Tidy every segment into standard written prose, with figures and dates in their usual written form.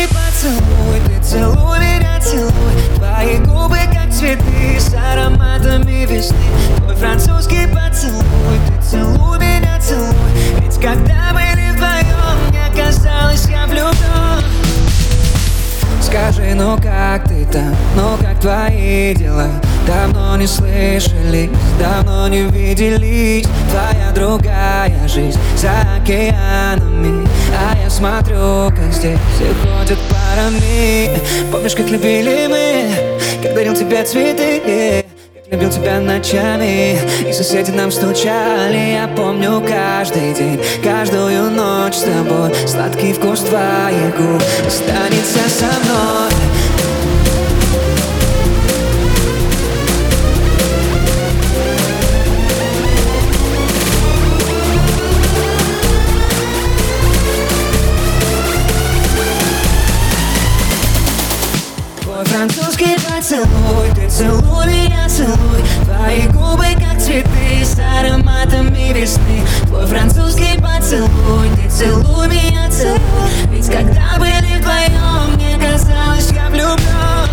поцелуй, ты целуй меня, целуй. Твои губы как цветы с ароматами весны. Твой французский поцелуй, ты целуй меня, целуй. Ведь когда были вдвоем, мне казалось, я влюблен. Скажи, ну как ты там, ну как твои дела? Давно не слышались, давно не виделись. Твоя другая жизнь за океанами, а я смотрю, как здесь все ходят парами. Помнишь, как любили мы, как дарил тебе цветы, как любил тебя ночами, и соседи нам стучали. Я помню каждый день, каждую ночь с тобой. Сладкий вкус твоих губ останется со мной. Твой французский поцелуй, ты целуй меня, целуй. Твои губы как цветы с ароматами весны. Твой французский поцелуй, ты целуй меня, целуй. Ведь когда были вдвоем, мне казалось, я влюблен.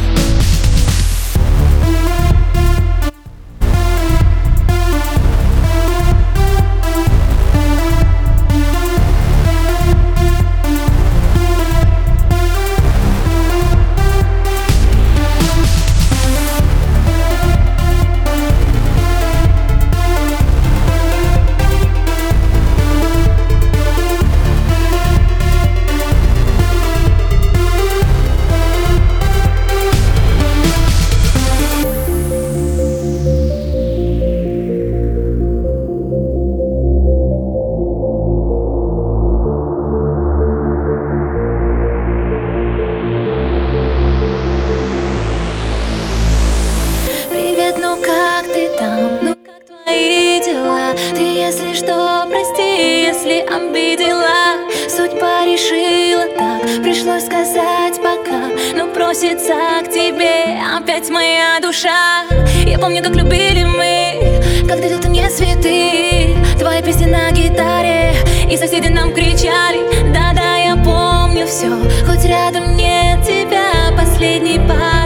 Ну как ты там, ну как твои дела? Ты, если что, прости, если обидела. Судьба решила так, пришлось сказать пока. Но просится к тебе опять моя душа. Я помню, как любили мы, как дарил ты мне цветы. Твои песни на гитаре, и соседи нам кричали. Да-да, я помню все, хоть рядом нет тебя. Последний пар